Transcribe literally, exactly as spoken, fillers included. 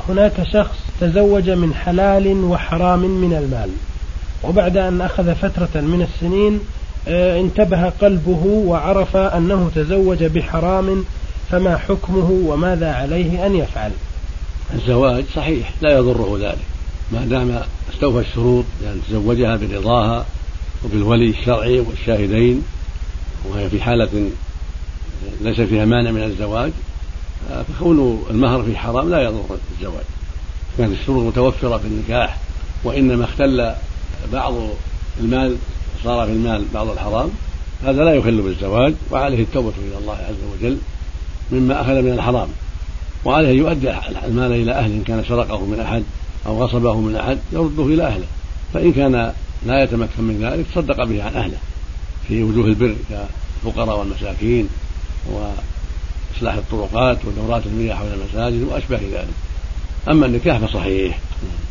هناك شخص تزوج من حلال وحرام من المال، وبعد أن أخذ فترة من السنين انتبه قلبه وعرف أنه تزوج بحرام، فما حكمه وماذا عليه أن يفعل؟ الزواج صحيح لا يضره ذلك ما دام استوفى الشروط، لأن تزوجها برضاها وبالولي الشرعي والشاهدين، وهي في حالة ليس فيها مانع من الزواج، فكون المهر في حرام لا يضر الزواج. كانت الشروط متوفرة في النكاح، وإنما اختل بعض المال صار في المال بعض الحرام، هذا لا يخل بالزواج، وعليه التوبة إلى الله عز وجل مما أخذ من الحرام، وعليه يؤدي المال إلى أهله إن كان سرقه من أحد أو غصبه من أحد يرده إلى أهله، فإن كان لا يتمكن من ذلك تصدق به عن أهله في وجوه البر كالفقراء والمساكين وإصلاح الطرقات ودورات المياه حول المساجد وأشبه ذلك. أما النكاح فصحيح.